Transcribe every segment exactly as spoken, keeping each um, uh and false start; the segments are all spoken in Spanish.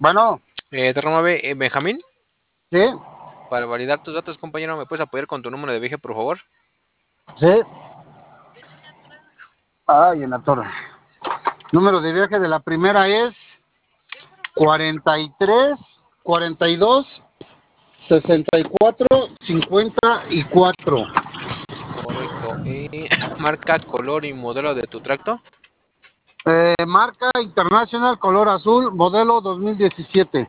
Bueno, Eh, Terramave, eh, Benjamín, sí, para validar tus datos, compañero, ¿me puedes apoyar con tu número de viaje, por favor? sí. Ay, en la torre. Número de viaje de la primera es cuarenta y tres, cuarenta y dos, sesenta y cuatro, cincuenta y cuatro. Correcto. Eh, marca, color y modelo de tu tracto. Eh, marca International, color azul, modelo dos mil diecisiete.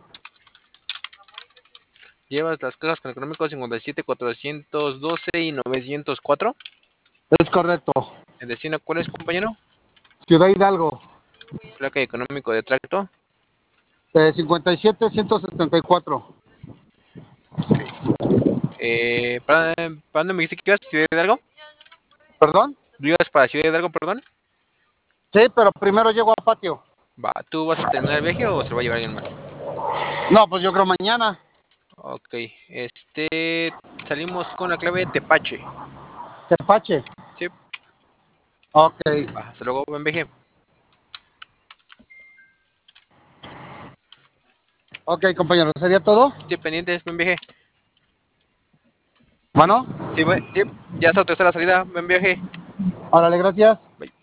Llevas las cajas con económico cincuenta y siete, cuatrocientos doce y novecientos cuatro. Es correcto. ¿El destino cuál es, compañero? Ciudad Hidalgo. Placa y económico de tracto. Eh, cincuenta y siete, ciento setenta y cuatro. Ok. Eh, ¿para, ¿Para dónde me dijiste que ibas? ¿Ciudad de Hidalgo? ¿Perdón? ¿Tú ibas para Ciudad de Hidalgo, perdón? Sí, pero primero llego a patio. Va, ¿tú vas a terminar el viaje o se lo va a llevar alguien más? No, pues yo creo mañana. Ok, este, salimos con la clave Tepache. Tepache. Sí, Ok. va, hasta luego, buen viaje. Ok, compañero, ¿sería todo? Sí, pendientes, buen viaje. Bueno, Sí, buen- sí, ya está autorizada la salida, buen viaje. órale, gracias. Bye.